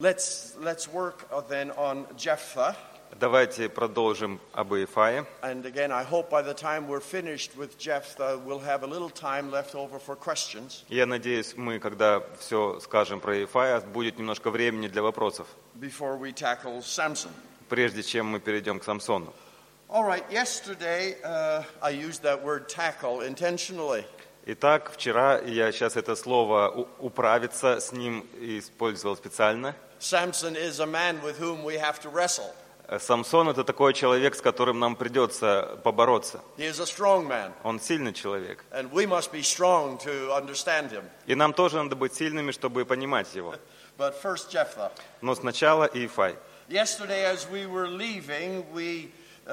Let's work then on Jephthah. Давайте продолжим об Иефае. And again, I hope by the time we're finished with Jephthah, we'll have a little time left over for questions. Я надеюсь, мы, когда все скажем про Иефая, будет немножко времени для вопросов, Before we tackle Samson. прежде чем мы перейдем к Самсону. All right, yesterday I used that word tackle intentionally. Итак, вчера я сейчас это слово «управиться» с ним использовал специально. Samson is a man with whom we have to wrestle. Самсон – это такой человек, с которым нам придется побороться. He is a strong man. Он сильный человек. And we must be strong to understand him. И нам тоже надо быть сильными, чтобы понимать его. But first, Jephthah. Но сначала Иефай. Yesterday, as we were leaving, we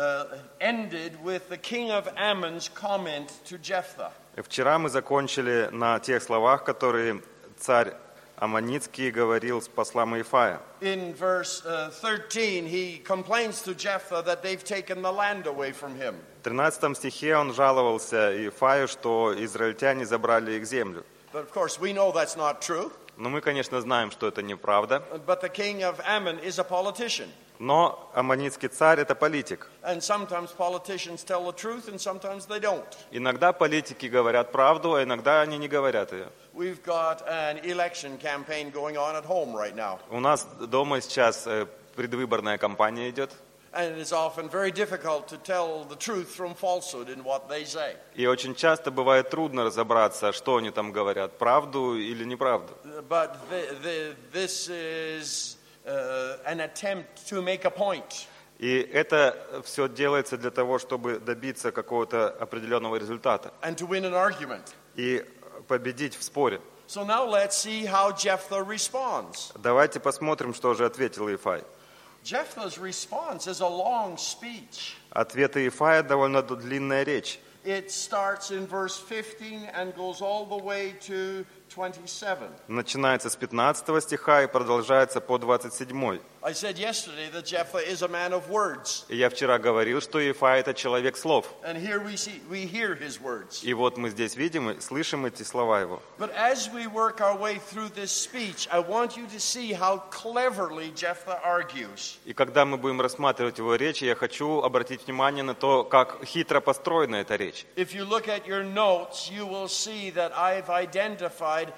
ended with the king of Ammon's comment to Jephthah. Вчера мы закончили на тех словах, которые царь Аммонитский говорил с послом Иефая. In verse 13, he complains to Jephthah that they've taken the land away from him. В 13 стихе он жаловался Иефаю, что израильтяне забрали их землю. But of course, we know that's not true. Но мы, конечно, знаем, что это неправда. But the king of Ammon is a politician. Но аммонитский царь – это политик. And sometimes politicians tell the truth, and sometimes they don't. Иногда политики говорят правду, а иногда они не говорят ее. We've got an election campaign going on at home right now. У нас дома сейчас предвыборная кампания идет. And it's often very difficult to tell the truth from falsehood in what they say. И очень часто бывает трудно разобраться, что они там говорят, правду или неправду. But this is an attempt to make a point. И это все делается для того, чтобы добиться какого-то определенного результата. And to win an argument. И победить в споре. So now let's see how Jephthah responds. Давайте посмотрим, что же ответил Иефай. Jephthah's response is a long speech. Ответ Иефая довольно длинная речь. It starts in verse 15 and goes all the way to 27. Начинается с 15 стиха и продолжается по 27. I said yesterday that Jephthah is a man of words. И я вчера говорил, что Иефай – это человек слов. And here we hear his words. И вот мы здесь видим и слышим эти слова его. But as we work our way through this speech, I want you to see how cleverly Jephthah argues. И когда мы будем рассматривать его речь, я хочу обратить внимание на то, как хитро построена эта речь. If you look at your notes, you will see that I've identified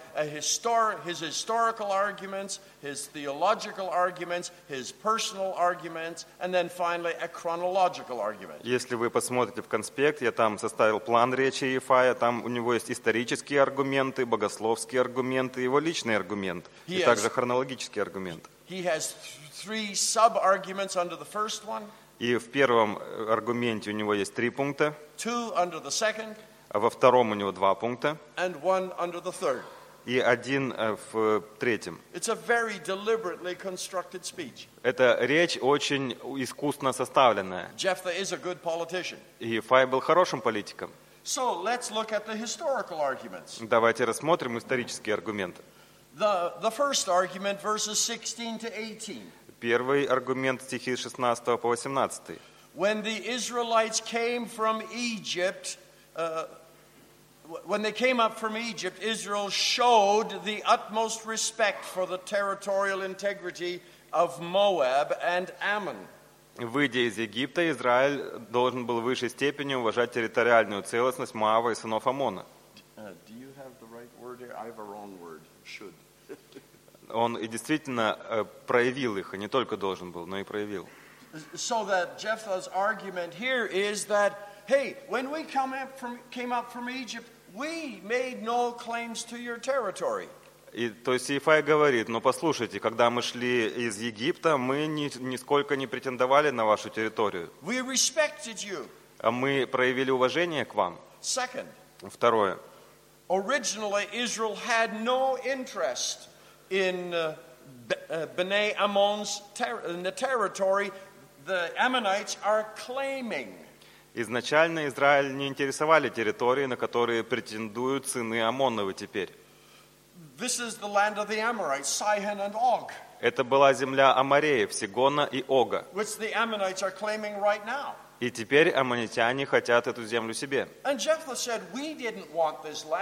his historical arguments, his theological arguments, his personal arguments, and then finally a chronological argument. Если вы посмотрите в конспект, я там составил план речи Иефая, там у него есть исторические аргументы, богословские аргументы, его личный аргумент, и также хронологический аргумент. He has three sub-arguments under the first one. И в первом аргументе у него есть 3 пункта, Two under the second, а во втором у него 2 пункта, and one under the third. и 1 в третьем. It's a very deliberately constructed speech. Эта речь очень искусно составленная. Jephthah is a good politician. Иефай был хорошим политиком. So let's look at the historical arguments. Давайте рассмотрим исторические аргументы. The first argument, verses 16 to 18. Первый аргумент стихи с 16 по 18. When the Israelites came from Egypt, when they came up from Egypt, Israel showed the utmost respect for the territorial integrity of Moab and Ammon. Выйдя из Египта, Израиль должен был в высшей степени уважать территориальную целостность Моава и сынов Амона. Do you have the right word here? I have a wrong word. Should. Он и действительно проявил их, и не только должен был, но и проявил. So that Jephthah's argument here is that, hey, when we came up from Egypt, we made no claims to your territory. И, то есть Иефай говорит, ну послушайте, когда мы шли из Египта, мы нисколько не претендовали на вашу территорию. We respected you. А мы проявили уважение к вам. Second, Второе. originally Israel had no interest in Bnei Ammon's territory the Ammonites are claiming. Изначально Израиль не интересовали территории, на которые претендуют сыны Амоновы теперь. This is the land of the Amorites, Sihon and Og. Это была земля Амореев, Сигона и Ога. Which the Ammonites are claiming right now. И теперь аммонитяне хотят эту землю себе. And Jephthah said, we didn't want this land.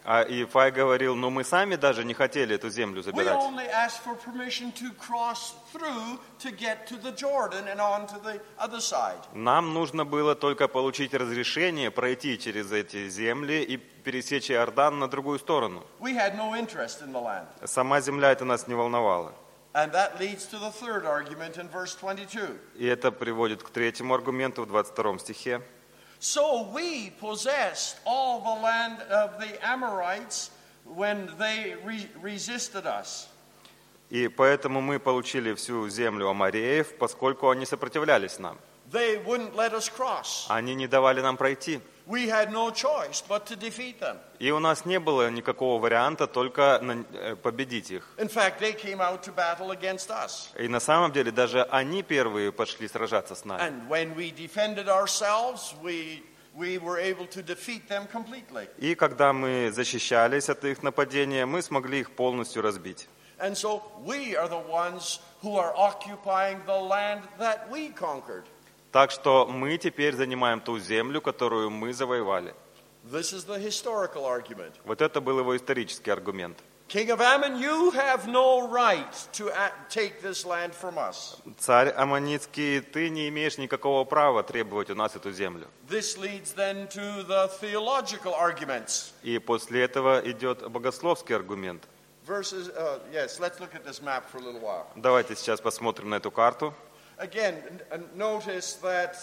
А Иефай говорил, ну мы сами даже не хотели эту землю We забирать. only asked for permission to cross through to get to the Jordan and on to the other side. Нам нужно было только получить разрешение пройти через эти земли и пересечь Иордан на другую сторону. We had no interest in the land. Сама земля это нас не волновала. And that leads to the third argument in verse 22. И это приводит к третьему аргументу в 22 стихе. So we possessed all the land of the Amorites when they resisted us. И поэтому мы получили всю землю амореев, поскольку они сопротивлялись нам. They wouldn't let us cross. Они не давали нам пройти. We had no choice but to defeat them. И у нас не было никакого варианта, только победить их. In fact, they came out to battle against us. И на самом деле даже они первые пошли сражаться с нами. And when we defended ourselves, we were able to defeat them completely. И когда мы защищались от их нападения, мы смогли их полностью разбить. And so we are the ones who are occupying the land that we conquered. Так что мы теперь занимаем ту землю, которую мы завоевали. This is the historical argument. Вот это был его исторический аргумент. King of Ammon, you have no right to take this land from us. Царь Аммонитский, ты не имеешь никакого права требовать у нас эту землю. This leads then to the theological arguments. И после этого идет богословский аргумент. Verses, yes, let's look at this map for a little while. Давайте сейчас посмотрим на эту карту. Again, notice that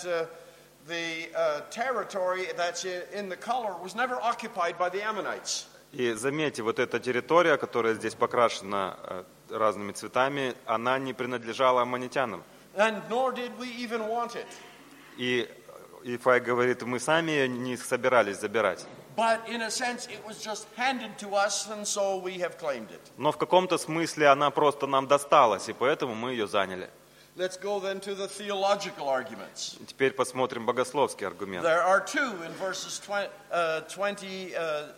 the territory that's in the color was never occupied by the Ammonites. И заметьте, вот эта территория, которая здесь покрашена разными цветами, она не принадлежала аммонитянам. And nor did we even want it. И Иефай говорит, мы сами ее не собирались забирать. But in a sense, it was just handed to us, and so we have claimed it. Но в каком-то смысле она просто нам досталась, и поэтому мы ее заняли. Let's go then to the theological arguments. Теперь посмотрим богословский аргумент. There are two in verses 23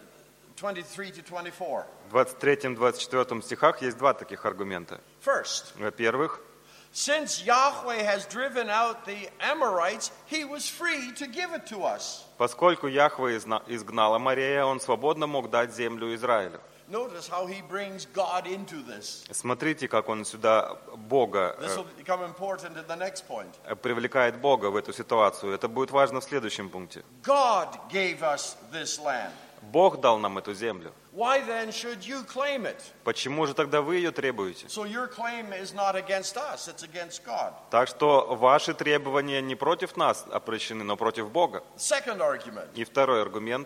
to 24. В 23-24 стихах есть два таких аргумента. First, Во-первых, since Yahweh has driven out the Amorites, he was free to give it to us. поскольку Яхве изгнал Аморея, он свободно мог дать землю Израилю. Notice how he brings God into this. Смотрите, как он сюда Бога This will become important in the next point. привлекает Бога в эту ситуацию. Это будет важно в следующем пункте. God gave us this land. Бог дал нам эту землю. Why then should you claim it? Почему же тогда вы ее требуете? So your claim is not against us, it's against God. Так что ваши требования не против нас обращены, но против Бога. Second argument. И второй аргумент.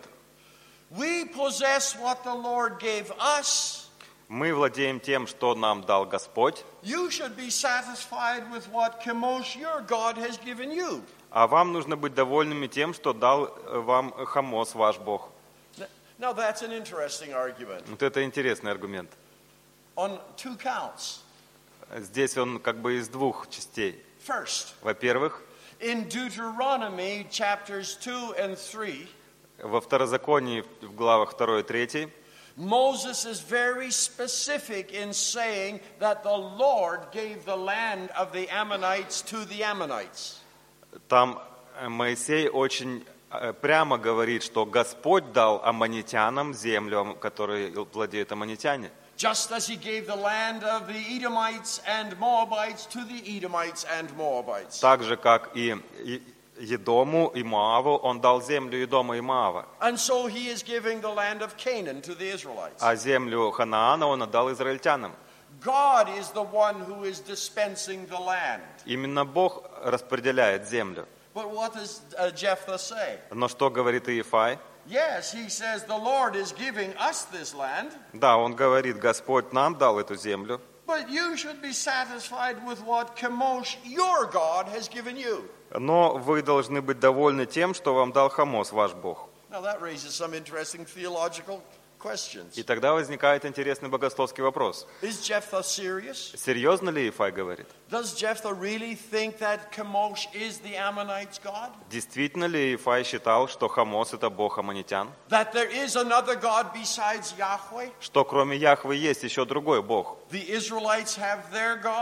We possess what the Lord gave us. Мы владеем тем, что нам дал Господь, You should be satisfied with what Chemosh, your God, has given you. а вам нужно быть довольными тем, что дал вам Хамос, ваш Бог. Now that's an interesting argument Вот это интересный аргумент. on two counts. Здесь он как бы из двух частей. First, Во-первых, in Deuteronomy chapters 2 and 3, во Второзаконии в главах 2 и 3 Moses is very specific in saying that the Lord gave the land of the Ammonites to the Ammonites. там Моисей очень прямо говорит, что Господь дал аммонитянам землю, которой владеют аммонитяне. Just as he gave the land of the Edomites and Moabites to the Edomites and Moabites. Так же, как и Едому и Моаву, он дал землю Едома и Моава. And so he is giving the land of Canaan to the Israelites. А землю Ханаана он отдал израильтянам. God is the one who is dispensing the land. Именно Бог распределяет землю. But what does Jephthah say? Но что говорит Иефай? Yes, he says the Lord is giving us this land, Да, он говорит, Господь нам дал эту землю, but you should be satisfied with what Chemosh, your God, has given you. но вы должны быть довольны тем, что вам дал Хамос, ваш Бог. Now that raises some interesting theological questions. И тогда возникает интересный богословский вопрос. Is Jephthah serious? Серьезно ли Иефай говорит? Does Jephthah really think that Chemosh is the Ammonites' God? Действительно ли Иефай считал, что Хамос это Бог аммонитян? That there is another God besides Yahweh? Что кроме Яхвы есть еще другой Бог? The Israelites have their God?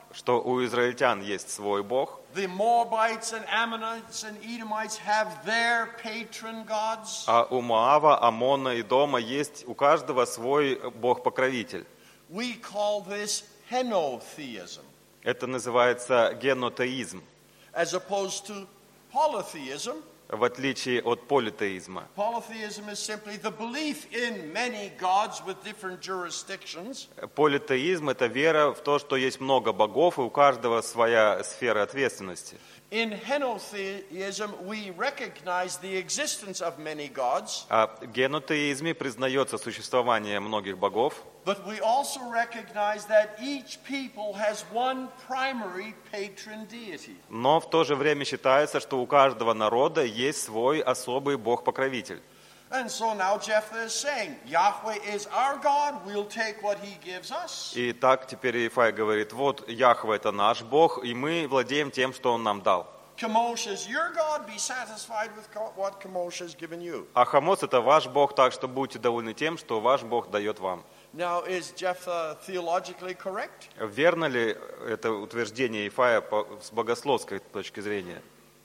что у израильтян есть свой Бог. The Moabites and Ammonites and Edomites have their patron gods. А у Моава, Амона и Дома есть у каждого свой Бог-покровитель. We call this henotheism, Это называется генотеизм, as opposed to polytheism. в отличие от политеизма. Polytheism is simply the belief in many gods with different jurisdictions. Политеизм – это вера в то, что есть много богов, и у каждого своя сфера ответственности. In henotheism, we recognize the existence of many gods, А в генотеизме признается существование многих богов, but we also recognize that each people has one primary patron deity. но в то же время считается, что у каждого народа есть свой особый бог-покровитель. And so now Jephthah is saying, Yahweh is our God, we'll take what he gives us. И так теперь Иефай говорит, вот Яхве – это наш Бог, и мы владеем тем, что Он нам дал. Chemosh is your God, be satisfied with what Chemosh has given you. А Хамос – это ваш Бог, так что будьте довольны тем, что ваш Бог дает вам. Now, is Jephthah theologically correct? Верно ли это утверждение Иефая с богословской точки зрения?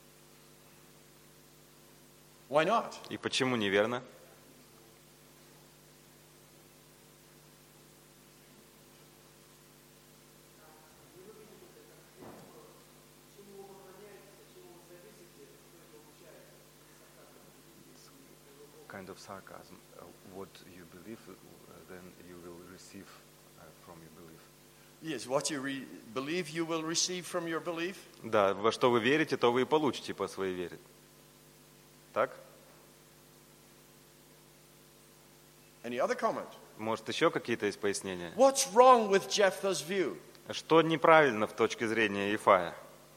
Why not? И почему неверно? Kind of sarcasm. What you believe, then you will receive from your belief. Yes, what you believe you will receive from your belief. Да, во что вы верите, то вы и получите по своей вере. Так? Any other comment? Может, еще какие-то есть пояснения? What's wrong with Jephthah's view? Что неправильно в точке зрения Иефая?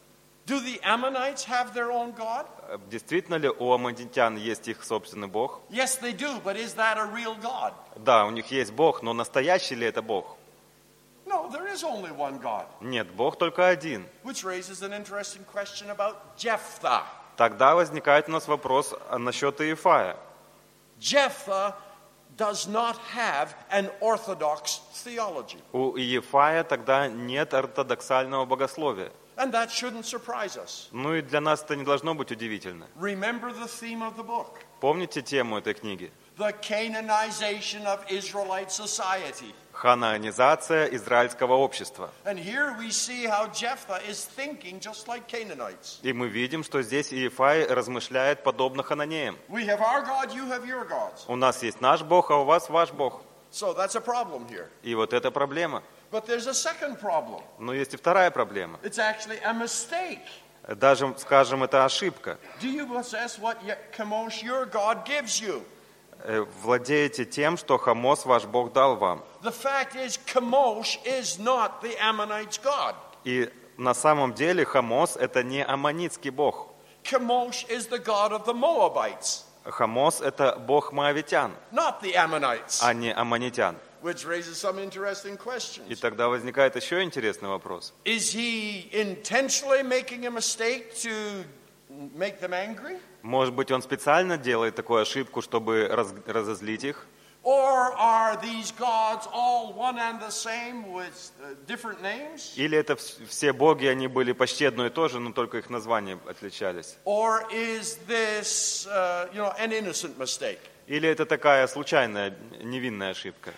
Do the Ammonites have their own God? Действительно ли у аммонитян есть их собственный Бог? Yes, they do, but is that a real God? Да, у них есть Бог, но настоящий ли это Бог? No, there is only one God, Нет, Бог только один. which raises an interesting question about Jephthah. Тогда возникает у нас вопрос насчет Иефая. Jephthah does not have an orthodox theology, У Иефая тогда нет ортодоксального богословия. and that shouldn't surprise us. Ну и для нас это не должно быть удивительно. Remember the theme of the book, Помните тему этой книги? the Canaanization of Israelite society. Ханаанизация израильского общества. And here we see how Jephthah is thinking just like Canaanites. И мы видим, что здесь Иефай размышляет подобно хананеям. We have our God, you have your gods. У нас есть наш Бог, а у вас ваш Бог. So that's a problem here. И вот это проблема. But there's a second problem. Но есть и вторая проблема. It's actually a mistake. Даже, скажем, это ошибка. Do you possess what Chemosh, your God, gives you? Владеете тем, что Хамос, ваш Бог, дал вам. The fact is, Chemosh is not the Ammonites' God. И на самом деле Хамос – это не аммонитский Бог. Chemosh is the God of the Moabites, Хамос – это Бог моавитян, not the Ammonites, а не аммонитян. which raises some interesting И questions. тогда возникает еще интересный вопрос. Is he intentionally making a mistake to make them angry? Может быть, он специально делает такую ошибку, чтобы разозлить их? Or are these gods all one and the same with different names? Или это все боги, они были почти одно и то же, но только их названия отличались? Or is this, an innocent mistake? Или это такая случайная, невинная ошибка?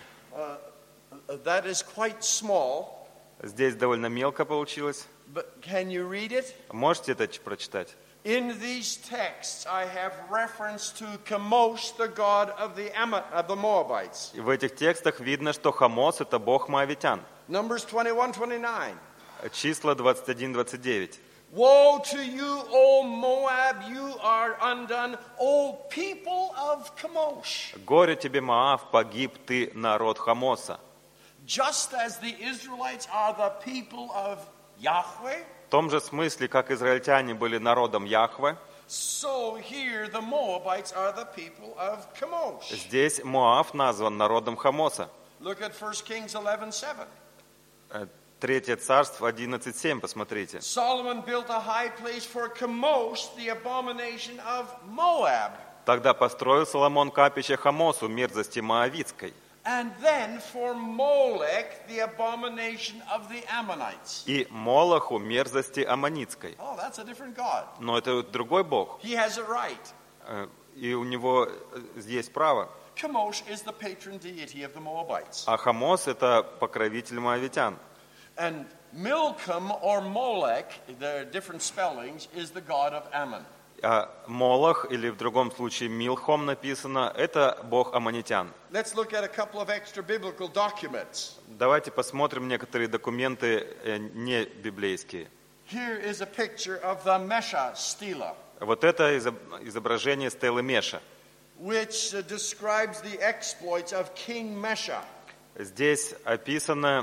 That is quite small, Здесь довольно мелко получилось. but can you read it? Можете это прочитать? In these texts, I have reference to Chemosh, the god of the Moabites. И в этих текстах видно, что Хамос – это бог моавитян. Numbers 21:29. Числа 21-29. Woe to you, O Moab, you are undone, O people of Chemosh. Горе тебе, Моав, погиб ты, народ Хамоса. Just as the Israelites are the people of Yahweh, В том же смысле, как израильтяне были народом Яхве, so here the Moabites are the people of Chemosh. здесь Моав назван народом Хамоса. Look at 1 Kings 11:7. Третье царство 11:7, посмотрите. Solomon built a high place for Chemosh, the abomination of Moab. Тогда построил Соломон капище Хамосу, мерзости Моавитской. And then for Molech, the abomination of the Ammonites. И Молоху мерзости аммонитской. Oh, that's a different God. Но это другой бог. He has a right. И у него есть право. Chemosh is the patron deity of the Moabites. А Хамос — это покровитель моавитян. And Milcom or Molech, there are different spellings, is the god of Ammon. А Молох, или в другом случае Милхом написано, это бог аммонитян. Let's look at a couple of extra biblical documents. Давайте посмотрим некоторые документы не библейские. Here is a picture of the Mesha stela, Вот это изображение стелы Меша. which describes the exploits of King Mesha. Здесь описаны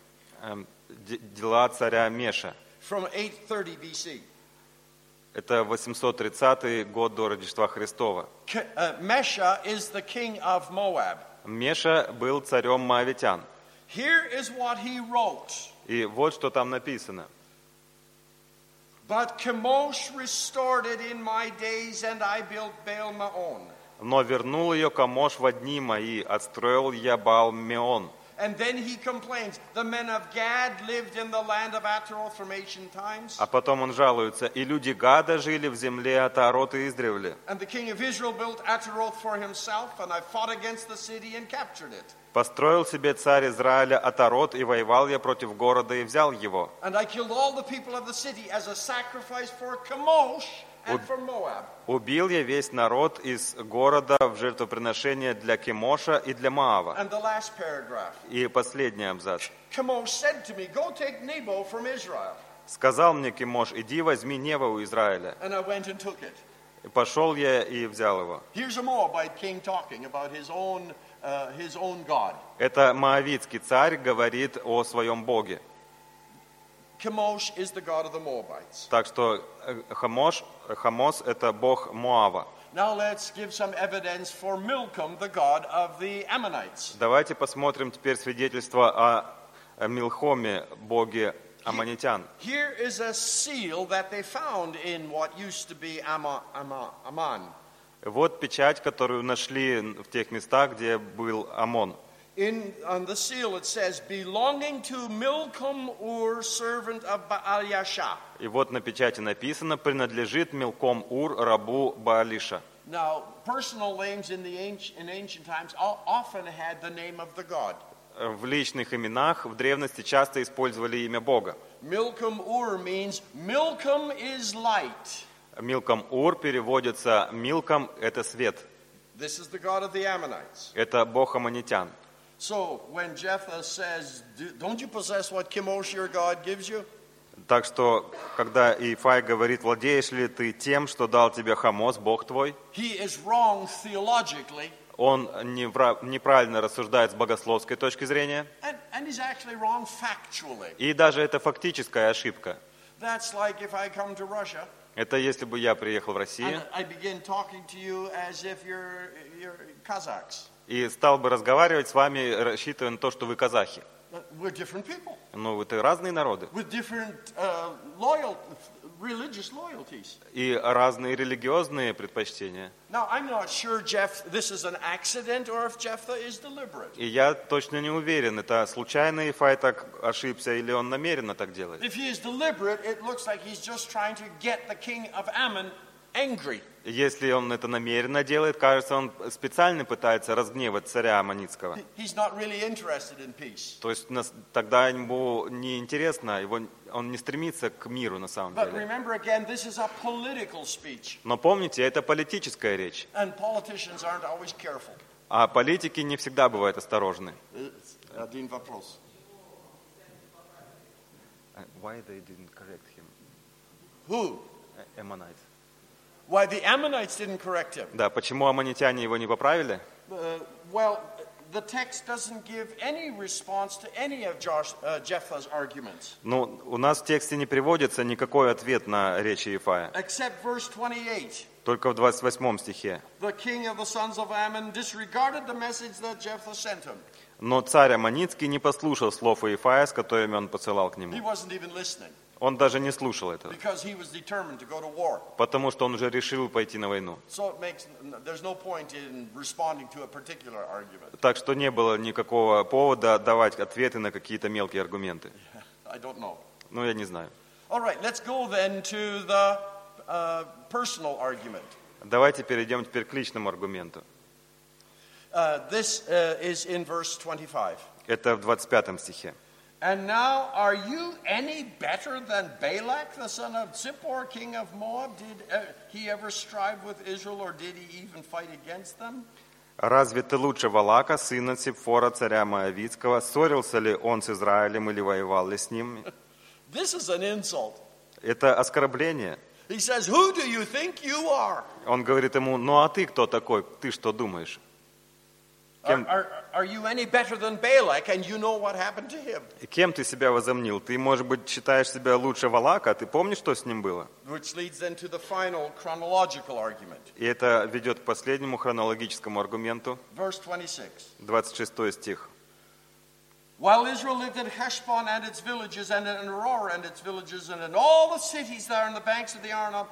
дела царя Меша. From 830 BC. Это 830 год до Рождества Христова. Mesha is the king of Moab. Меша был царем моавитян. Here is what he wrote. И вот что там написано. But Chemosh restored it in my days, and I built Baal Maon. Но вернул ее Камош в дни мои, отстроил я Баал-Меон. And then he complains, the men of Gad lived in the land of Ataroth from ancient times. А потом он жалуется, и люди Гада жили в земле Атарота издревле. And the king of Israel built Ataroth for himself, and I fought against the city and captured it. Построил себе царь Израиля Атарот, и воевал я против города, и взял его. And I killed all the people of the city as a sacrifice for Chemosh and for Moab. Убил я весь народ из города в жертвоприношение для Кемоша и для Моава. And the last paragraph. И последний абзац. Chemosh said to me, go take Nebo from Israel. Сказал мне Кемош, иди возьми Нева у Израиля. And I went and took it. И пошел я и взял его. Here's a Moabite king talking about his own God. Это моавитский царь говорит о своем боге. Chemosh is the god of the Moabites. Так что Хамос – это бог Моава. Now let's give some evidence for Milcom, the god of the Ammonites. Давайте посмотрим теперь свидетельство о Милхоме, боге аммонитян. Here is a seal that they found in what used to be Ammon. Вот печать, которую нашли в тех местах, где был Амон. On the seal it says, belonging to Milcom Ur, servant of Baal Yasha. И вот на печати написано, принадлежит Милком Ур, рабу Баалиша. Now, personal names in ancient times often had the name of the god. В личных именах в древности часто использовали имя Бога. Milcom Ur means Milcom is light. Милком Ур переводится Милком – это свет. This is the god of the Ammonites. Это бог аммонитян. So when Jephthah says, don't you possess what Chemosh your God gives you? Так что, когда Иефай говорит, владеешь ли ты тем, что дал тебе Хамос, Бог твой, He is wrong theologically. Он неправильно рассуждает с богословской точки зрения. And he's actually wrong factually. И даже это фактическая ошибка. That's like if I come to Russia Это если бы я приехал в Россию and I begin talking to you as if you're Kazakhs. и стал бы разговаривать с вами, рассчитывая на то, что вы казахи. We're different people Ну, это разные народы. with different religious loyalties. И разные религиозные предпочтения. Now, I'm not sure this is an accident or if Jephthah is deliberate. И я точно не уверен, это случайно Иефай так ошибся или он намеренно так делает. If he is deliberate, it looks like he's just trying to get the king of Ammon angry. Если он это намеренно делает, кажется, он специально пытается разгневать царя Аммонитского. He's not really interested in peace. То есть тогда ему не интересно, он не стремится к миру на самом But деле. remember again, this is a political speech, Но помните, это политическая речь. and politicians aren't always careful. А политики не всегда бывают осторожны. Один вопрос. Why they didn't correct him? Who? Ammonites. Why the Ammonites didn't correct him? Да, почему аммонитяне его не поправили? Well, the text doesn't give any response to any of Jephthah's arguments. Ну, у нас в тексте не приводится никакой ответ на речь Иефая. Except verse 28. Только в 28 стихе. The king of the sons of Ammon disregarded the message that Jephthah sent him. Но царь Аммонитский не послушал слов Иефая, с которыми он посылал к He нему. wasn't even listening. Он даже не слушал этого, because he was determined to go to war. потому что он уже решил пойти на войну. So there's no point in responding to a particular argument. Так что не было никакого повода давать ответы на какие-то мелкие аргументы. I don't know. Ну, я не знаю. All right, let's go then to the personal argument. Давайте перейдем теперь к личному аргументу. This is in verse 25. Это в 25 стихе. And now, are you any better than Balak, the son of Zippor, king of Moab? Did he ever strive with Israel, or did he even fight against them? «Разве ты лучше Валака, сына Ципфора, царя Моавитского? Ссорился ли он с Израилем или воевал ли с ним?» This is an insult. Это оскорбление. He says, who do you think you are? Он говорит ему: «Ну а ты кто такой? Ты что думаешь?» Are you any better than Balak, and you know what happened to him? Кем ты себя возомнил? Ты, может быть, считаешь себя лучше Валака, а ты помнишь, что с ним было? Which leads then to the final chronological argument. И это ведет к последнему хронологическому аргументу. Verse 26. 26 стих. While Israel lived in Heshbon and its villages, and in Aurora and its villages, and in all the cities there on the banks of the Arnon,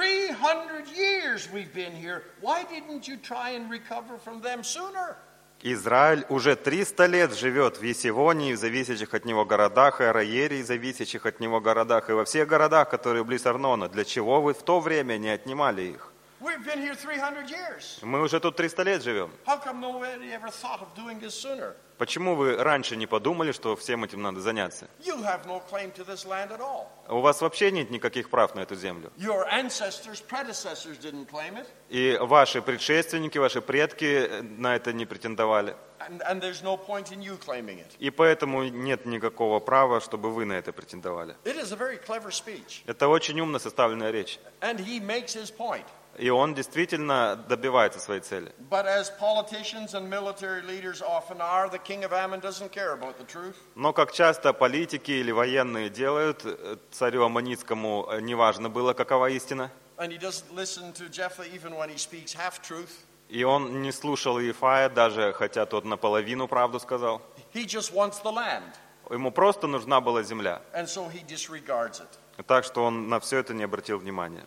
300 years we've been here. Why didn't you try and recover from them sooner? Израиль уже 300 лет живет в Есивонии, в зависящих от него городах, и Араере, зависящих от него городах, и во всех городах, которые близ Арнона. Для чего вы в то время не отнимали их? We've been here 300 years. Мы уже тут 300 лет живем. How come nobody ever thought of doing this sooner? Почему вы раньше не подумали, что всем этим надо заняться? You have no claim to this land at all. У вас вообще нет никаких прав на эту землю. Your predecessors didn't claim it. И ваши предшественники, ваши предки на это не претендовали. And there's no point in you claiming it. И поэтому нет никакого права, чтобы вы на это претендовали. It is a very clever speech. Это очень умно составленная речь. And he makes his point. И он действительно добивается своей цели. But as politicians and military leaders often are, the king of Ammon doesn't care about the truth. Но как часто политики или военные делают, царю Аммонитскому неважно было, какова истина. And he doesn't listen to Jephthah even when he speaks half-truth. И он не слушал Иефая, даже хотя тот наполовину правду сказал. He just wants the land. Ему просто нужна была земля. And so he disregards it. Так что он на все это не обратил внимания.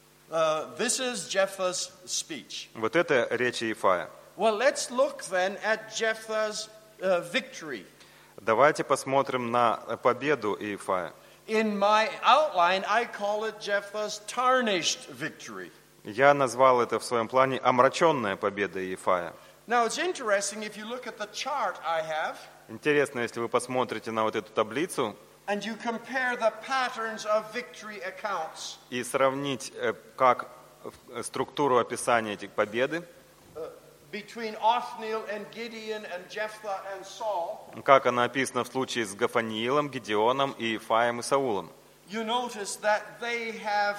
This is Jephthah's speech. Вот это речь Иефая. Well, let's look then at Jephthah's victory. Давайте посмотрим на победу Иефая. In my outline, I call it Jephthah's tarnished victory. Я назвал это в своем плане омраченная победа Иефая. Now, it's interesting if you look at the chart I have. Интересно, если вы посмотрите на вот эту таблицу, And you compare the patterns of victory accounts. И сравнить, как структуру описания этих победы, Between Othniel and Gideon and Jephthah and Saul. Как она описана в случае с Гафаниилом, Гедеоном, Иефаем и Саулом. You notice that they have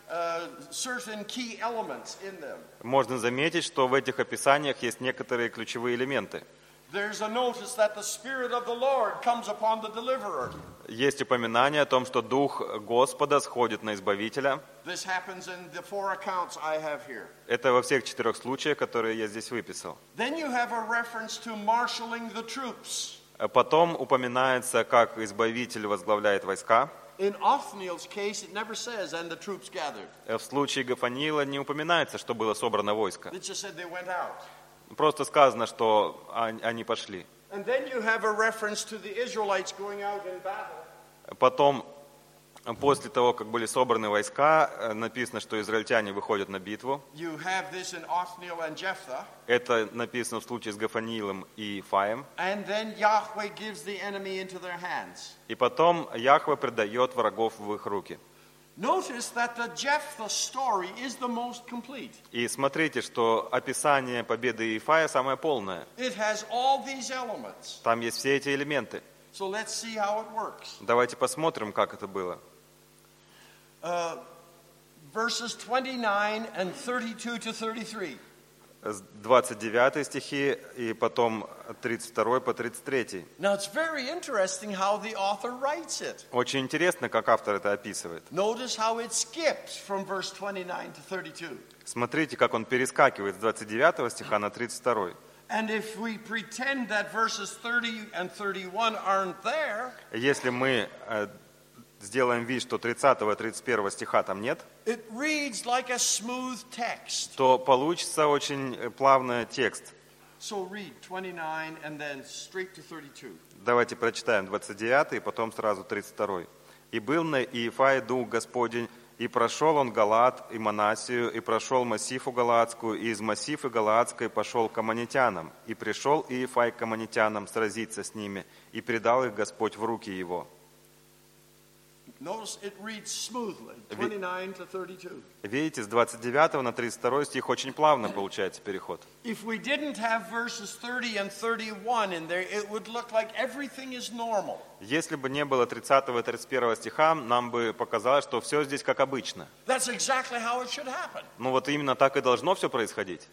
certain key elements in them. Можно заметить, что в этих описаниях есть некоторые ключевые элементы. There's a notice that the Spirit of the Lord comes upon the deliverer. Есть упоминание о том, что Дух Господа сходит на Избавителя. This happens in the 4 accounts I have here. Это во всех 4 случаях, которые я здесь выписал. Then you have a reference to marshaling the troops. Потом упоминается, как Избавитель возглавляет войска. In Othniel's case, it never says, and the troops gathered. В случае Гафаниила не упоминается, что было собрано войско. It just said they went out. Просто сказано, что они пошли. And then you have a reference to the Israelites going out in battle. Потом, после того, как были собраны войска, написано, что израильтяне выходят на битву. You have this in Othniel and Jephthah. Это написано в случае с Гафаниилом и Иефаем. And then Yahweh gives the enemy into their hands. И потом Яхве предает врагов в их руки. Notice that the Jephthah story is the most complete. И смотрите, что описание победы Иефая самое полное. It has all these elements. Там есть все эти элементы. So let's see how it works. Давайте посмотрим, как это было. Verses 29 and 32 to 33. 29 стихи и потом 32 по 33. Now it's very interesting how the author writes it. Очень интересно, как автор это описывает. Notice how it skips from verse 29 to 32. Смотрите, как он перескакивает с 29 стиха на 32. And if we pretend that verses 30 and 31 aren't there, Если мы сделаем вид, что 30 и 31 стиха там нет, it reads like a smooth text. то получится очень плавный текст. So read 29 and then straight to 32. Давайте прочитаем 29 и потом сразу 32. «И был на Иефае дух Господень, и прошел он Галаад и Манасию, и прошел Массифу Галаадскую, и из Массифы Галаадской пошел к аммонитянам. И пришел Иефай к аммонитянам сразиться с ними, и предал их Господь в руки его». Notice it reads smoothly, 29 to 32. Видите, с 29 на 32 стих очень плавно получается переход. If we didn't have verses 30 and 31 in there, it would look like everything is normal. Если бы не было 30 и 31 стиха, нам бы показалось, что все здесь как обычно. That's exactly how it should happen. Ну вот именно так и должно все происходить.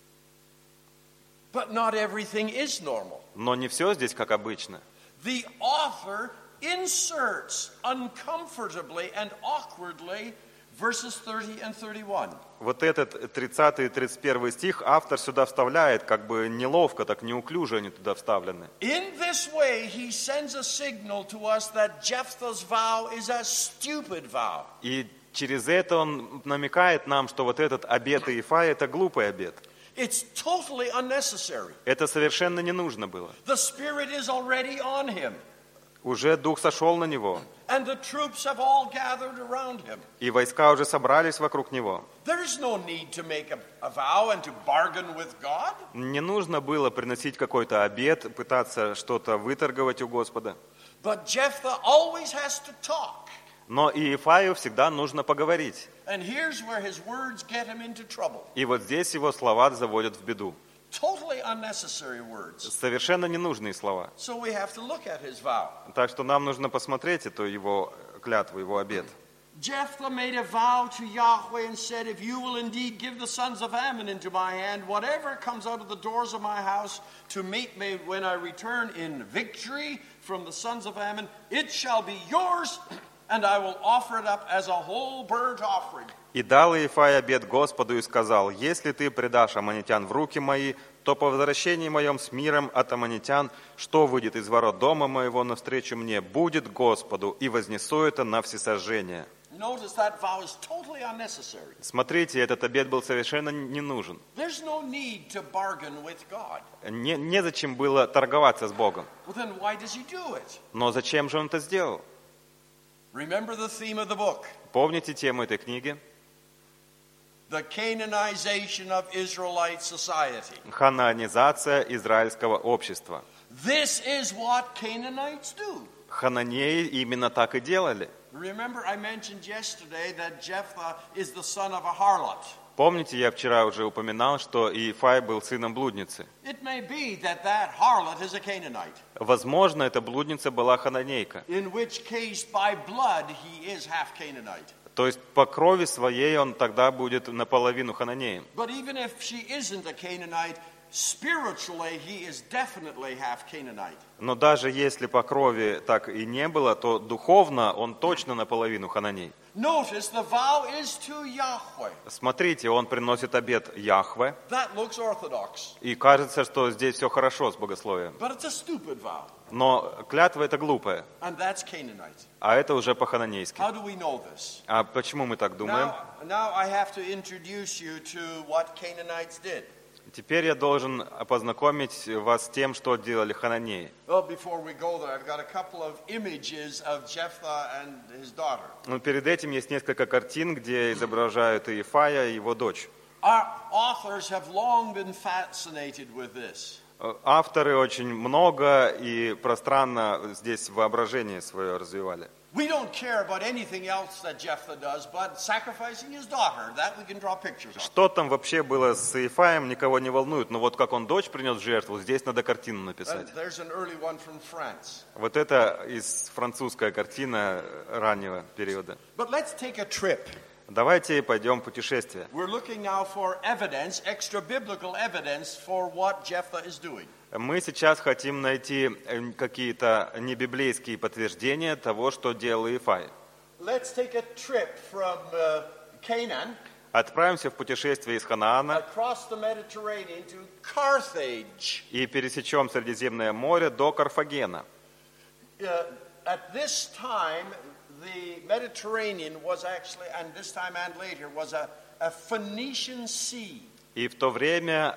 But not everything is normal. Но не все здесь как обычно. The author inserts uncomfortably and awkwardly verses 30 and 31. Вот этот 30 и 31 стих автор сюда вставляет, как бы неловко, так неуклюже они туда вставлены. In this way, he sends a signal to us that Jephthah's vow is a stupid vow. И через это он намекает нам, что вот этот обет Иефая – это глупый обет. It's totally unnecessary. Это совершенно не нужно было. The Spirit is already on him, Уже дух сошел на него, and the troops have all gathered around him. и войска уже собрались вокруг него. There's no need to make a vow and to bargain with God. Не нужно было приносить какой-то обет, пытаться что-то выторговать у Господа. But Jephthah always has to talk. Но Иефаю всегда нужно поговорить. And here's where his words get him into trouble. И вот здесь его слова заводят в беду. Totally unnecessary words. Совершенно ненужные слова. So we have to look at his vow. Так что нам нужно посмотреть эту его клятву, его обет. Jephthah made a vow to Yahweh and said, if you will indeed give the sons of Ammon into my hand, whatever comes out of the doors of my house to meet me when I return in victory from the sons of Ammon, it shall be yours, and I will offer it up as a whole burnt offering. «И дал Иефай обет Господу и сказал, если ты предашь аммонитян в руки мои, то по возвращении моем с миром от аммонитян, что выйдет из ворот дома моего навстречу мне, будет Господу, и вознесу это на всесожжение». Notice that vow is totally unnecessary. Смотрите, этот обет был совершенно не нужен. There's no need to bargain with God. Незачем было торговаться с Богом. Well, then why does he do it? Но зачем же он это сделал? Remember the theme of the book. Помните тему этой книги? The Canaanization of Israelite society. Хананизация израильского общества. This is what Canaanites do. Хананеи именно так и делали. Remember, I mentioned yesterday that Jephthah is the son of a harlot. Помните, я вчера уже упоминал, что Иефай был сыном блудницы. It may be that that harlot is a Canaanite, Возможно, эта блудница была хананейка. in which case by blood he is half Canaanite. То есть по крови своей он тогда будет наполовину хананеем. But even if she isn't a Canaanite, spiritually he is definitely half Canaanite. Но даже если по крови так и не было, то духовно он точно наполовину хананей. Notice the vow is to Yahweh. Смотрите, он приносит обет Яхве, That looks orthodox, и кажется, что здесь все хорошо с богословием. but it's a stupid vow, Но клятва это глупая, and that's Canaanite. а это уже по-хананейски. How do we know this? А почему мы так думаем? Now I have to introduce you to what Canaanites did. Теперь я должен познакомить вас с тем, что делали хананеи. Well, before we go there, I've got a couple of images of Jephthah and his daughter. Но перед этим есть несколько картин, где изображают Иефая и его дочь. Our authors have long been fascinated with this. Авторы очень много и пространно здесь воображение свое развивали. We don't care about anything else that Jephthah does, but sacrificing his daughter, that we can draw pictures of. Что там вообще было с Иефаем, никого не волнует. Но вот как он дочь принес в жертву, здесь надо картину написать. There's an early one from France. Вот это французская картина раннего периода. But let's take a trip. Давайте пойдем в путешествие. We're looking now for evidence, extra biblical evidence for what Jephthah is doing. Мы сейчас хотим найти какие-то небиблейские подтверждения того, что делал Иефай. Let's take a trip from Canaan Отправимся в путешествие из Ханаана across the Mediterranean to Carthage. и пересечем Средиземное море до Карфагена. At this time, the Mediterranean was actually, and this time and later, was a Phoenician sea. И в то время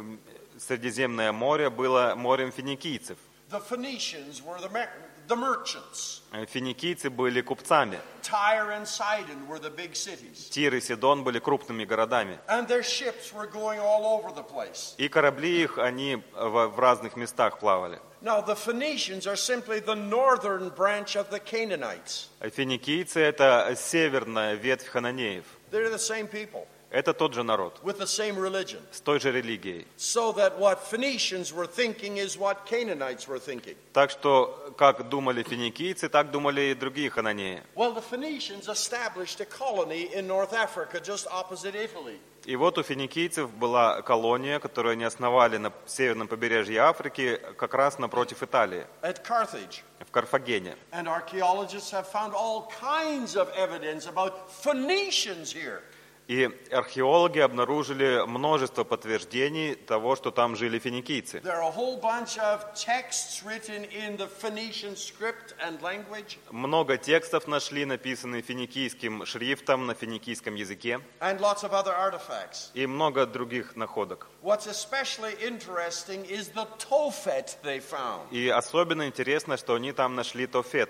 Средиземное море было морем финикийцев. The Phoenicians were the merchants. Финикийцы были купцами. Tyre and Sidon were the big cities. Тир и Сидон были крупными городами. And their ships were going all over the place. И корабли их, они в разных местах плавали. Now the Phoenicians are simply the northern branch of the Canaanites. Финикийцы – это северная ветвь хананеев. They're the same people. Это тот же народ, With the same religion. с той же религией. So that what Phoenicians were thinking is what Canaanites were thinking. Так что, как думали финикийцы, так думали и другие хананеи. Well, the Phoenicians established a colony in North Africa just opposite Italy. И вот у финикийцев была колония, которую они основали на северном побережье Африки, как раз напротив Италии, At Carthage. в Карфагене. And archaeologists have found all kinds of evidence about Phoenicians here. И археологи обнаружили множество подтверждений того, что там жили финикийцы. There are a whole bunch of texts written in the Phoenician script and language. Много текстов нашли, написанные финикийским шрифтом на финикийском языке, And lots of other artifacts. и много других находок. What's especially interesting is the Tophet they found. И особенно интересно, что они там нашли Тофет.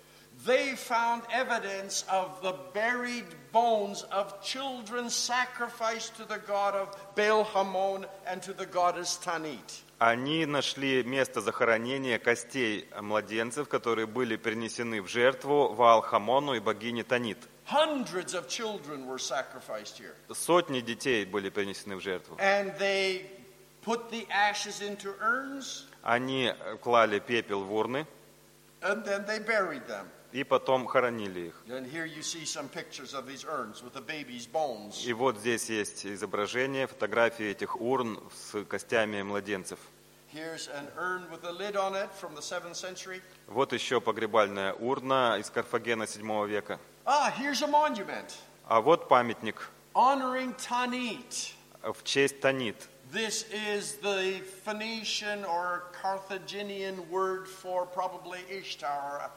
They found evidence of the buried bones of children sacrificed to the god of Baal Hamon and to the goddess Tanit. Они нашли место захоронения костей младенцев, которые были принесены в жертву Ваал-Хамону и богине Танит. Hundreds of children were sacrificed here. Сотни детей были принесены в жертву. And they put the ashes into urns, Они клали пепел в урны and then they buried them. и потом хоронили их. And here you see some pictures of these urns with the baby's bones. И вот здесь есть изображение, фотографии этих урн с костями младенцев. Here's an urn with a lid on it from the 7th century. Вот еще погребальная урна из Карфагена 7 века. Here's a monument А вот памятник honoring Tanit. в честь Танит. This is the Phoenician or Carthaginian word for probably Ishtar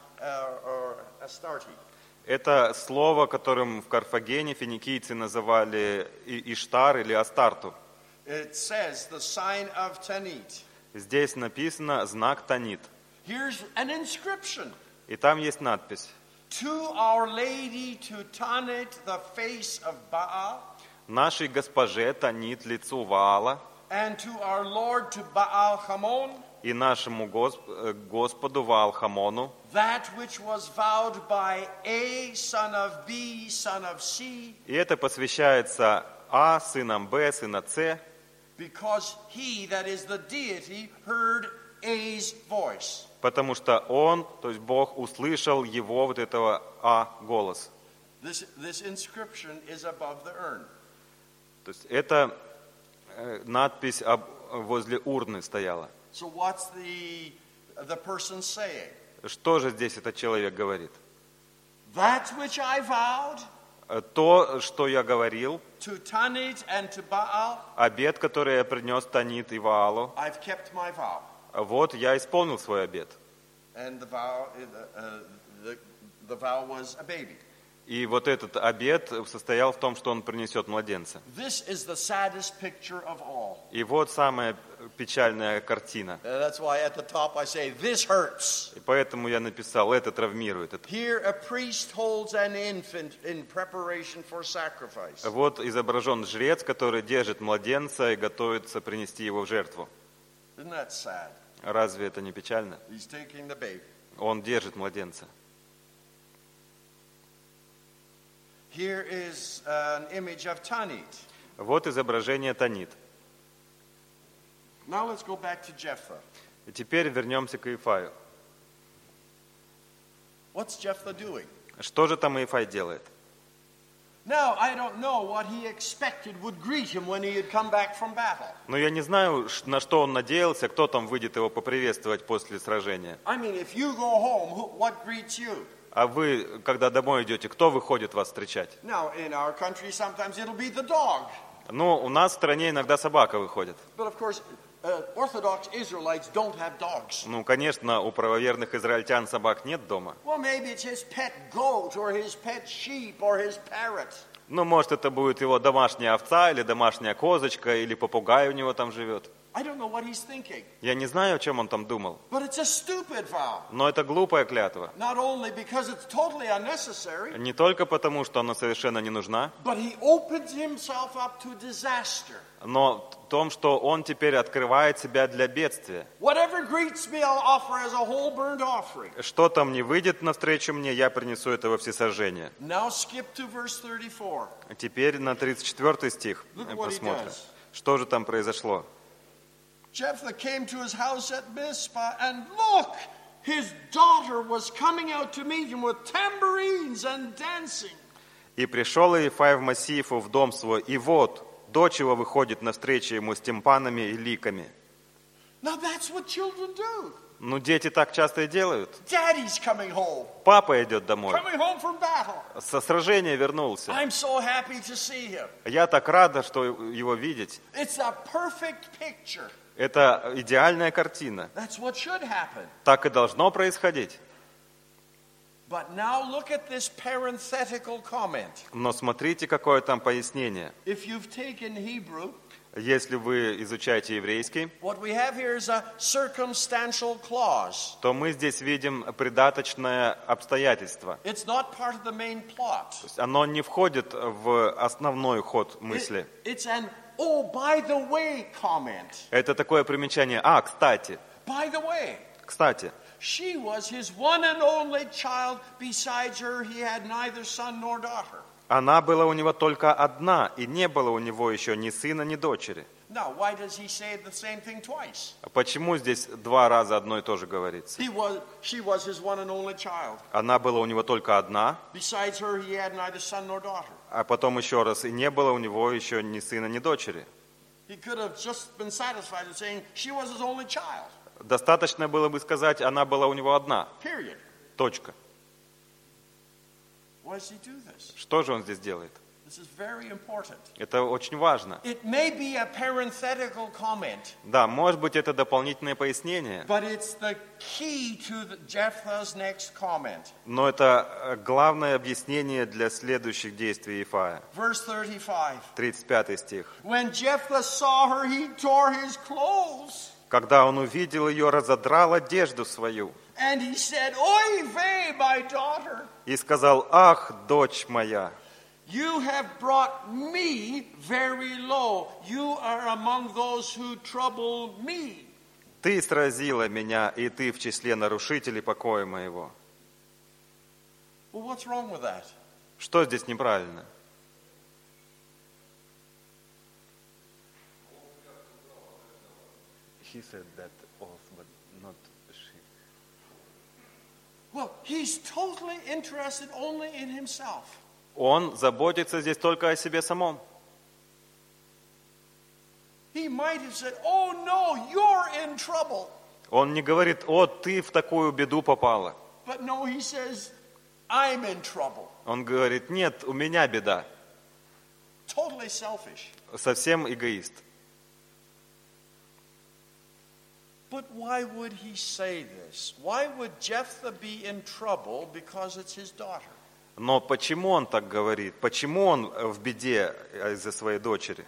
or Astarte. Это слово, которым в Карфагене финикийцы называли Иштар или Астарту. It says the sign of Tanit. Здесь написано знак Танит. Here's an inscription. И там есть надпись. To Our Lady, to Tanit, the face of Baal, Нашей госпоже Танит лицу Ваала and to our Lord, to Baal Hamon, и нашему Господу Ваал-Хамону, that which was vowed by A, son of B, son of C, и это посвящается А, сыном Б, сына С, because he, that is the deity, heard A's voice. потому что он, то есть Бог, услышал его, вот этого А, голос. This inscription is above the urn. То есть это надпись возле урны стояла. So what's the person saying? Что же здесь этот человек говорит? That which I vowed То, что я говорил, to Tanit and to Baal, обет, который я принес Танит и Ваалу, I've kept my vow. вот я исполнил свой обет. And the vow was a baby. И вот этот обет состоял в том, что он принесет младенца. This is the saddest picture of all. И вот самая печальная картина. That's why at the top I say, this hurts. И поэтому я написал, это травмирует. Here a priest holds an infant in preparation for sacrifice. Вот изображен жрец, который держит младенца и готовится принести его в жертву. Isn't that sad? Разве это не печально? He's taking the baby. Он держит младенца. Here is an image of Tanit. Вот изображение Танит. Now let's go back to Jephthah. И теперь вернемся к Иефаю. What's Jephthah doing? Что же там Иефай делает? Now, I don't know what he expected would greet him when he had come back from battle. Но я не знаю, на что он надеялся, кто там выйдет его поприветствовать после сражения. I mean, if you go home, what greets you? А вы, когда домой идете, кто выходит вас встречать? Now, in our country, sometimes it'll be the dog. Ну, у нас в стране иногда собака выходит. But of course, Orthodox Israelites don't have dogs. Ну, конечно, у правоверных израильтян собак нет дома. Well, maybe it's his pet goat or his pet sheep or his parrot. Ну, может, это будет его домашняя овца или домашняя козочка, или попугай у него там живет. I don't know what he's thinking. Я не знаю, о чем он там думал. But it's a stupid vow. Но это глупая клятва. Not only because it's totally unnecessary, Не только потому, что она совершенно не нужна, but he opens himself up to disaster. но в том, что он теперь открывает себя для бедствия. Whatever greets me, I'll offer as a whole burnt offering. Что там не выйдет навстречу мне, я принесу это во всесожжение. Now skip to verse 34. Теперь на 34 стих Look what he посмотрим. does. Что же там произошло? Jephthah came to his house at Mizpah, and look, his daughter was coming out to meet him with tambourines and dancing. «И пришел Иефай в Массифу в дом свой, и вот, дочь его выходит навстречу ему с тимпанами и ликами». Now that's what children do. Ну, дети так часто и делают. Daddy's coming home. Папа идет домой. Coming home from battle. Со сражения вернулся. I'm so happy to see him. Я так рада, что его видеть. It's a perfect picture. Это идеальная картина. That's what should happen. Так и должно происходить. But now look at this parenthetical comment. Но смотрите, какое там пояснение. If you've taken Hebrew, Если вы изучаете еврейский, what we have here is a circumstantial clause. то мы здесь видим придаточное обстоятельство. It's not part of the main plot. То есть оно не входит в основной ход мысли. It's an oh, by the way comment. Это такое примечание. Кстати. By the way, Кстати. she was his one and only child. Besides her, he had neither son nor daughter. Она была у него только одна, и не было у него еще ни сына, ни дочери. Now, why does he say the same thing twice? Почему здесь два раза одно и то же говорится? She was his one and only child. Она была у него только одна, Besides her, he had neither son nor daughter. а потом еще раз, и не было у него еще ни сына, ни дочери. He could have just been satisfied in saying she was his only child. Достаточно было бы сказать, она была у него одна. Period. Точка. Why does he do this? Что же он здесь делает? This is very important. Это очень важно. It may be a parenthetical comment, Да, может быть, это дополнительное пояснение, but it's the key to Jephthah's next comment. но это главное объяснение для следующих действий Иефая. Verse 35. 35 стих. When Jephthah saw her, he tore his clothes. Когда он увидел ее, разодрал одежду свою And he said, Oy vey, my daughter, и сказал: «Ах, дочь моя, you have brought me very low. You are among those who trouble me. ты сразила меня, и ты в числе нарушителей покоя моего». Well, what's wrong with that? Что здесь неправильно? He said that oath, but not she. Well, he's totally interested only in himself. Он заботится здесь только о себе самом. He might have said, oh no, you're in trouble. Он не говорит: «О, ты в такую беду попала». But no, he says, I'm in trouble. Он говорит: «Нет, у меня беда». Totally selfish. Совсем эгоист. But why would he say this? Why would Jephthah be in trouble because it's his daughter? Но почему он так говорит? Почему он в беде из-за своей дочери?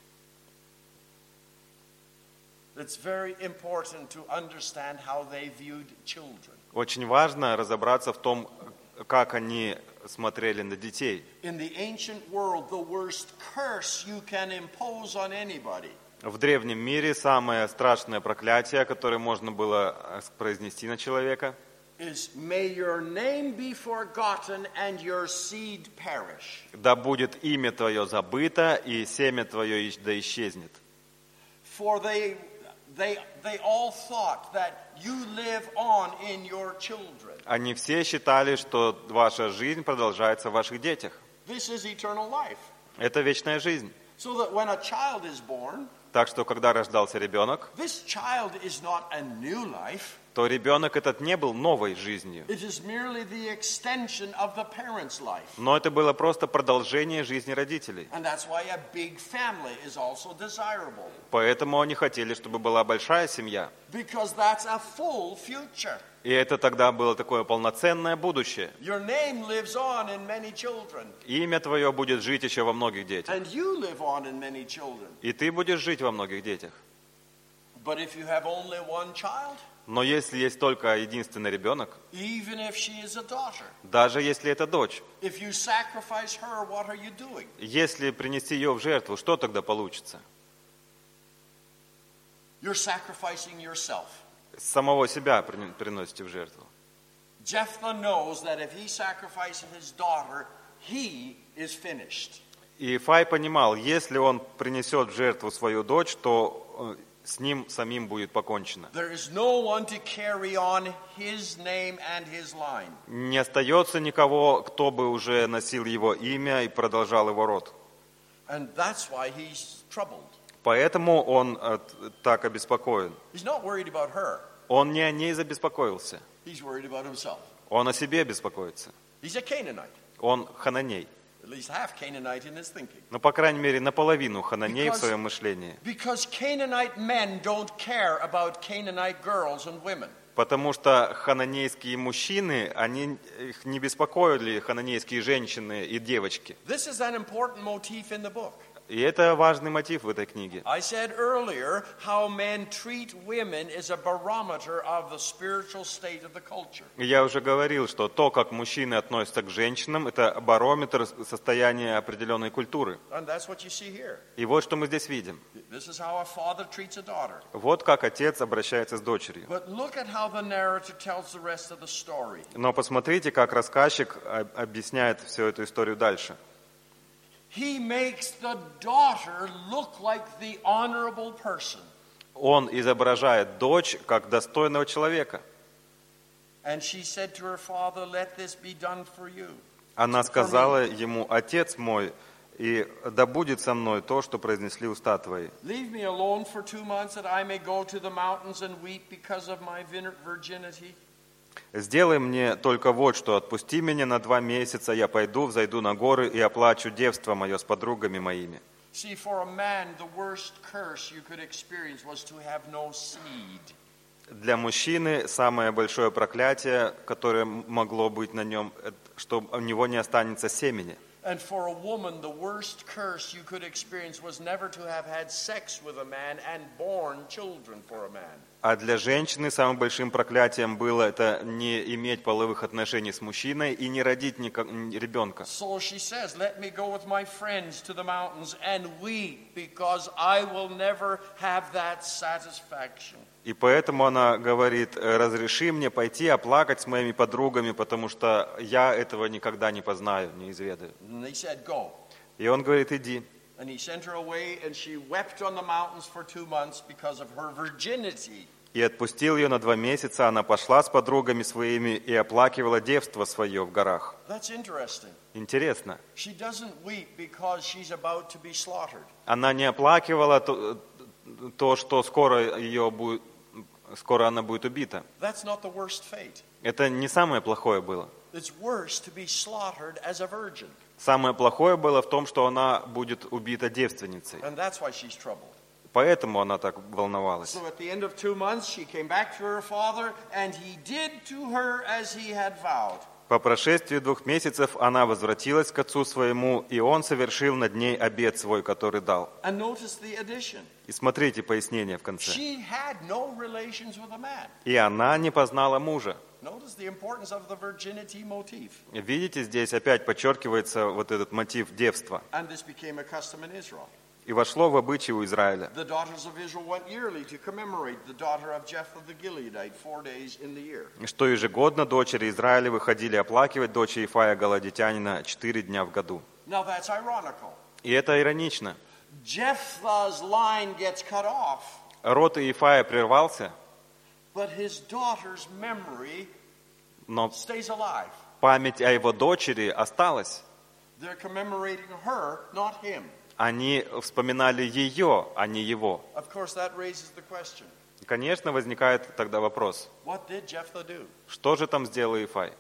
It's very important to understand how they viewed children. Очень важно разобраться в том, как они смотрели на детей. In the ancient world, the worst curse you can impose on anybody В древнем мире самое страшное проклятие, которое можно было произнести на человека, is may your name be forgotten and your seed perish. да будет имя твое забыто, и семя твое да исчезнет. For they all thought that you live on in your children. Они все считали, что ваша жизнь продолжается в ваших детях. This is eternal life. Это вечная жизнь. So that when a child is born, Так что, когда рождался ребенок, this child is not a new life. что ребенок этот не был новой жизнью, It is merely the extension of the parent's life. но это было просто продолжение жизни родителей. And that's why a big family is also desirable. Поэтому они хотели, чтобы была большая семья. Because that's a full future. И это тогда было такое полноценное будущее. Your name lives on in many children. Имя твое будет жить еще во многих детях. And you live on in many children. И ты будешь жить во многих детях. But if you have only one child, Но если есть только единственный ребенок, even if she is a daughter, даже если это дочь, if you sacrifice her, what are you doing? если принести ее в жертву, что тогда получится? You're sacrificing yourself. Самого себя приносите в жертву. Jephthah knows that if he sacrifices his daughter, he is finished. И Ифай понимал, если он принесет в жертву свою дочь, то с ним самим будет покончено. There is no one to carry on his name and his line. Не остается никого, кто бы уже носил его имя и продолжал его род. And that's why he's troubled. Поэтому он так обеспокоен. He's not worried about her. Он не о ней забеспокоился. He's worried about himself. Он о себе беспокоится. He's a Canaanite. Он хананей. At least half Canaanite in his thinking. Ну, по крайней мере, наполовину хананей в своем мышлении. Because Canaanite men don't care about Canaanite girls and women. Потому что хананейские мужчины, их не беспокоили хананейские женщины и девочки. This is an important motif in the book. И это важный мотив в этой книге. I said earlier how men treat women is a barometer of the spiritual state of the culture. Я уже говорил, что то, как мужчины относятся к женщинам, это барометр состояния определенной культуры. And that's what you see here. И вот что мы здесь видим. This is how a father treats a daughter. Вот как отец обращается с дочерью. But look at how the narrator tells the rest of the story. Но посмотрите, как рассказчик объясняет всю эту историю дальше. He makes the daughter look like the honorable person. Он изображает дочь как достойного человека. And she said to her father, "Let this be done for you." Она сказала ему: «Отец мой, и да будет со мной то, что произнесли уста твои. Leave me alone for 2 months that I may go to the mountains and weep because of my virginity. Сделай мне только вот что, отпусти меня на 2 месяца, я пойду, взойду на горы и оплачу девство мое с подругами моими». See, for a man, the worst curse you could experience was to have no seed. Для мужчины самое большое проклятие, которое могло быть на нем, что у него не останется семени. And for a woman, the worst curse you could experience was never to have had sex with a man and born children for a man. А для женщины самым большим проклятием было это не иметь половых отношений с мужчиной и не родить ребенка. So she says, "Let me go with my friends to the mountains and weep because I will never have that satisfaction." И поэтому она говорит: разреши мне пойти оплакать с моими подругами, потому что я этого никогда не познаю, не изведаю. And they said, "Go." И он говорит: иди. And he sent her away, and she wept on the mountains for 2 months because of her virginity. И отпустил ее на 2 месяца, она пошла с подругами своими и оплакивала девство свое в горах. That's interesting. Интересно. She doesn't weep because she's about to be slaughtered. Она не оплакивала то, что скоро она будет убита. That's not the worst fate. Это не самое плохое было. It's worse to be slaughtered as a virgin. Самое плохое было в том, что она будет убита девственницей. And that's why she's troubled. Поэтому она так волновалась. So at the end of 2 months, she came back to her father, and he did to her as he had vowed. По прошествии 2 месяцев она возвратилась к отцу своему, и он совершил над ней обет свой, который дал. And notice the addition. И смотрите пояснение в конце. She had no relations with a man. И она не познала мужа. Notice the importance of the virginity motif. Видите, здесь опять подчеркивается вот этот мотив девства. And this became a custom in Israel. И вошло в обычай у Израиля. The daughters of Israel went yearly to commemorate the daughter of Jephthah the Gileadite 4 days in the year. Что ежегодно дочери Израиля выходили оплакивать дочь Ифая Галадитянина 4 дня в году. Now that's ironical. И это иронично. Jephthah's line gets cut off, Род Ифая прервался, but his daughter's memory но stays alive. память о его дочери осталась. They're commemorating her, not him. Они вспоминали ее, а не его. Of course, that raises the question. конечно, возникает тогда вопрос, What did Jephthah do? что же там сделал Иефай?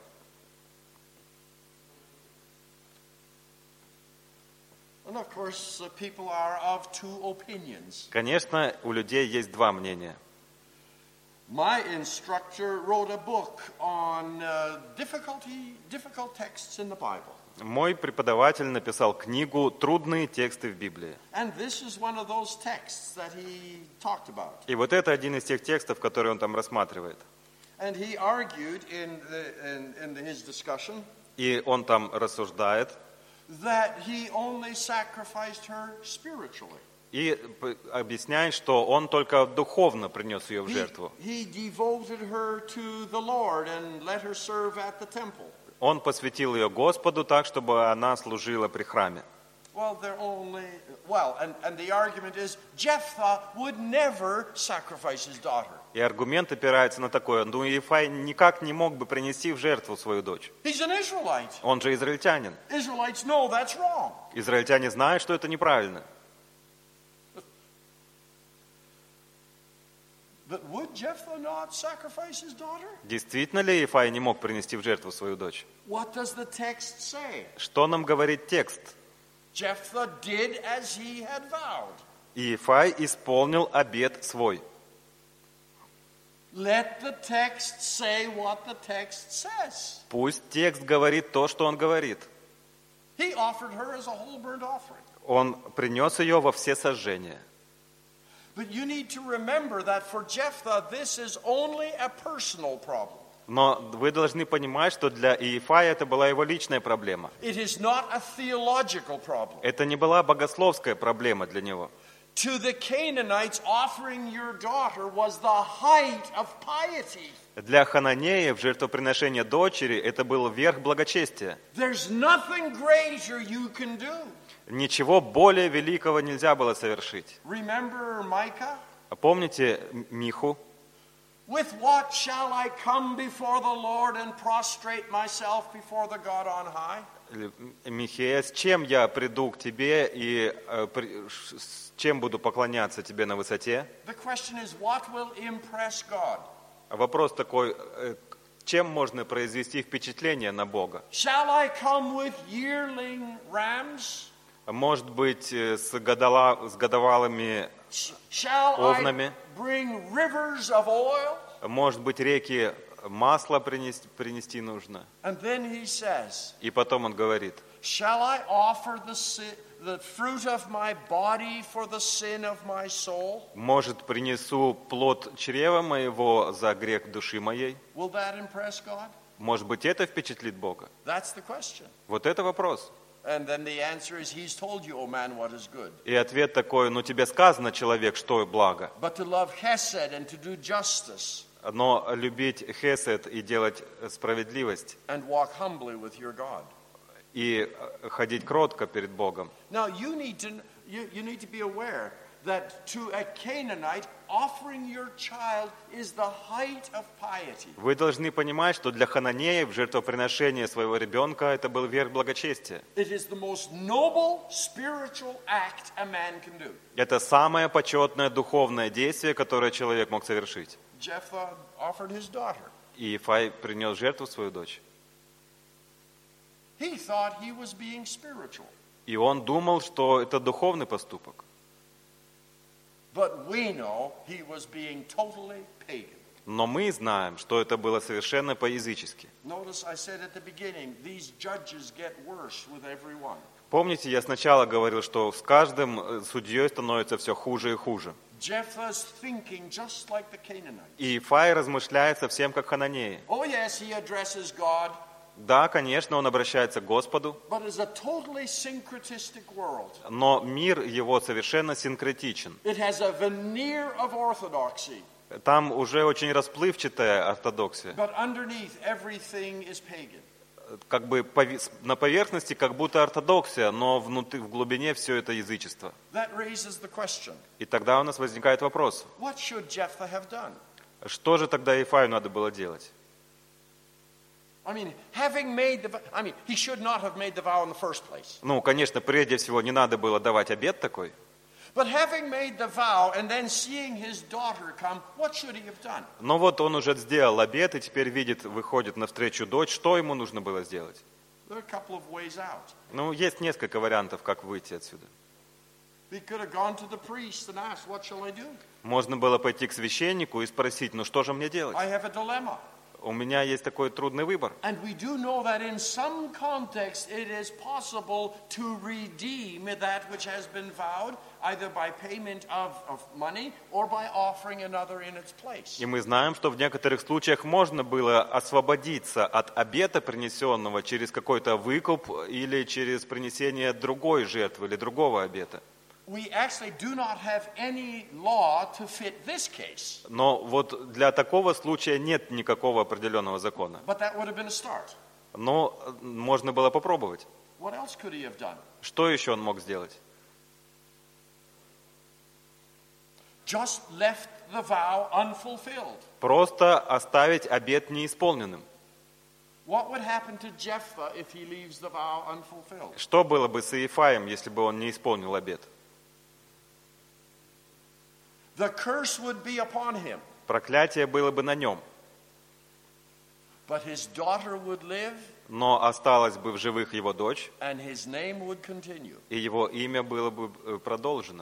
And of course, people are of two opinions. Конечно, у людей есть два мнения. My instructor wrote a book on difficult texts in the Bible. Мой преподаватель написал книгу «Трудные тексты в Библии». And this is one of those texts that he talked about. И вот это один из тех текстов, которые он там рассматривает. And he argued in his discussion И он там рассуждает that he only sacrificed her spiritually. и объясняет, что он только духовно принес ее в He, жертву. he devoted her to the Lord and let her serve at the temple. Он посвятил ее Господу так, чтобы она служила при храме. Well, and the argument is Jephthah would never sacrifice his daughter. И аргумент опирается на такое: ну, Иефай никак не мог бы принести в жертву свою дочь. He's an Israelite. Он же израильтянин. Israelites know that's wrong. Израильтяне знают, что это неправильно. But would Jephthah not sacrifice his daughter? Действительно ли Иефай не мог принести в жертву свою дочь? What does the text say? Что нам говорит текст? Jephthah did as he had vowed. Иефай исполнил обет свой. Let the text say what the text says. Пусть текст говорит то, что он говорит. He offered her as a whole burnt offering. Он принес ее во всесожжение. But you need to remember that for Jephthah this is only a personal problem. Но вы должны понимать, что для Иефая это была его личная проблема. It is not a theological problem. Это не была богословская проблема для него. To the Canaanites, offering your daughter was the height of piety. Для хананеев жертвоприношение дочери это был верх благочестия. There's nothing greater you can do. Ничего более великого нельзя было совершить. Remember Micah? Помните Миху? With what shall I come before the Lord and prostrate myself before the God on high? Михея, с чем я приду к тебе и с чем буду поклоняться тебе на высоте? The question is, what will impress God? Вопрос такой, чем можно произвести впечатление на Бога? Shall I come with yearling rams? Может быть, с годовалыми Shall овнами? I bring rivers of oil? Может быть, реки масла принести нужно? And then he says, И потом он говорит: shall I offer the fruit of my body for the sin of my soul? может, принесу плод чрева моего за грех души моей? Will that impress God? Может быть, это впечатлит Бога? That's the question. Вот это вопрос. And then the answer is, he's told you, O man, what is good. И ответ такой: ну тебе сказано, человек, что благо. But to love hesed and to do justice Но любить хесед и делать справедливость, and walk humbly with your God. и ходить кротко перед Богом. Now you need to be aware that to a Canaanite, offering your child is the height of piety. Вы должны понимать, что для хананеев жертвоприношение своего ребенка это был верх благочестия. It is the most noble spiritual act a man can do. Это самое почетное духовное действие, которое человек мог совершить. Jephthah offered his daughter. И Иефай принес жертву свою дочь. He thought he was being spiritual. И он думал, что это духовный поступок. But we know he was being totally pagan. Но мы знаем, что это было совершенно по-язычески. Notice I said at the beginning, these judges get worse with every one. Помните, я сначала говорил, что с каждым судьей становится все хуже и хуже. Jephthah's thinking just like the Canaanites. И Иефай размышляет совсем как хананеи. Oh yes, he addresses God, Да, конечно, он обращается к Господу, but it's a totally syncretistic world. но мир его совершенно синкретичен. It has a veneer of orthodoxy, Там уже очень расплывчатая ортодоксия. but underneath everything is pagan. Как бы на поверхности как будто ортодоксия, но внутри, в глубине все это язычество. That raises the question, И тогда у нас возникает вопрос: what should Jephthah have done? что же тогда Иефаю надо было делать? He should not have made the vow in the first place. Ну, конечно, прежде всего не надо было давать обет такой, But having made the vow and then seeing his daughter come, what should he have done? Но вот он уже сделал обет и теперь видит, выходит навстречу дочь. Что ему нужно было сделать? There are a couple of ways out. Ну, есть несколько вариантов, как выйти отсюда. He could have gone to the priest and asked, what shall I do? Можно было пойти к священнику и спросить, ну что же мне делать? I have a dilemma. У меня есть такой трудный выбор. And we do know that in some context it is possible to redeem that which has been vowed, either by payment of money or by offering another in its place. И мы знаем, что в некоторых случаях можно было освободиться от обета, принесенного через какой-то выкуп или через принесение другой жертвы или другого обета. We actually do not have any law to fit this case. Но вот для такого случая нет никакого определенного закона. But that would have been a start. Но можно было попробовать. What else could he have done? Что еще он мог сделать? Just left the vow unfulfilled. Просто оставить обет неисполненным. What would happen to Jephthah if he leaves the vow unfulfilled? Что было бы с Иефаем, если бы он не исполнил обет? The curse would be upon him, Проклятие было бы на нем, but his daughter would live но осталась бы в живых его дочь, and his name would continue. и его имя было бы продолжено.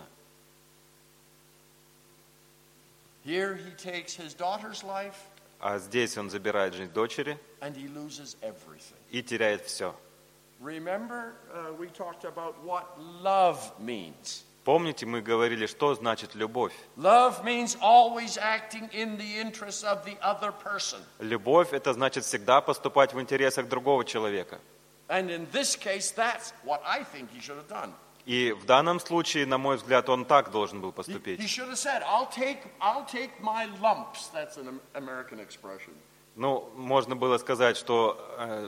Here he takes his daughter's life А здесь он забирает жизнь дочери and he loses everything. и теряет все. Remember, we talked about what love means. Помните, мы говорили, что значит любовь? Love means always acting in the interests of the other person. Любовь – это значит всегда поступать в интересах другого человека. And in this case, that's what I think he should have done. И в данном случае, на мой взгляд, он так должен был He поступить. should have said, I'll take my lumps. That's an American expression. Ну, можно было сказать, что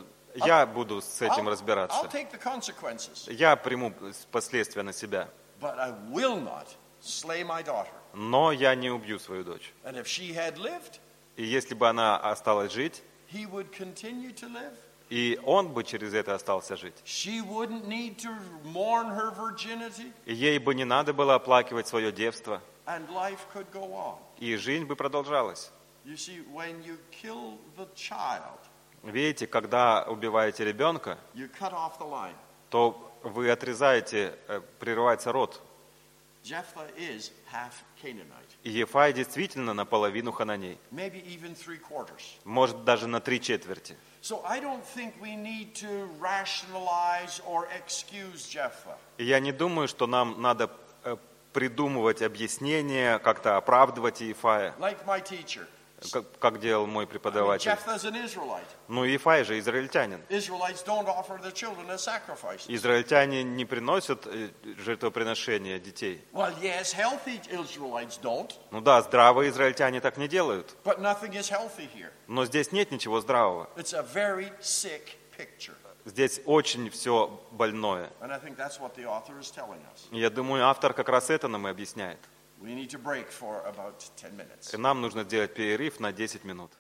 я буду с этим I'll разбираться. take the consequences, Я приму последствия на себя. but I will not slay my daughter. Но я не убью свою дочь. And if she had lived, И если бы она осталась жить, he would continue to live. и он бы через это остался жить, She wouldn't need to mourn her virginity, и ей бы не надо было оплакивать свое девство, and life could go on. и жизнь бы продолжалась. You see, when you kill the child, Видите, когда убиваете ребенка, you cut off the line. то вы отрезаете, прерывается род. Jephthah is half Canaanite, И Ефай действительно наполовину хананей, maybe even 3/4. может даже на 3/4. So I don't think we need to rationalize or excuse Jephthah. И я не думаю, что нам надо придумывать объяснения, как-то оправдывать Иефая, Like my teacher. как делал мой преподаватель. Jephthah's an Israelite. Ну, Иефай же израильтянин. Israelites don't offer their children as sacrifices. Израильтяне не приносят жертвоприношения детей. Well, yes, healthy Israelites don't, Ну да, здравые израильтяне так не делают. but nothing is healthy here. Но здесь нет ничего здравого. It's a very sick picture. Здесь очень все больное. And I think that's what the author is telling us. И я думаю, автор как раз это нам и объясняет. We need to break for about 10 minutes. И нам нужно сделать перерыв на 10 минут.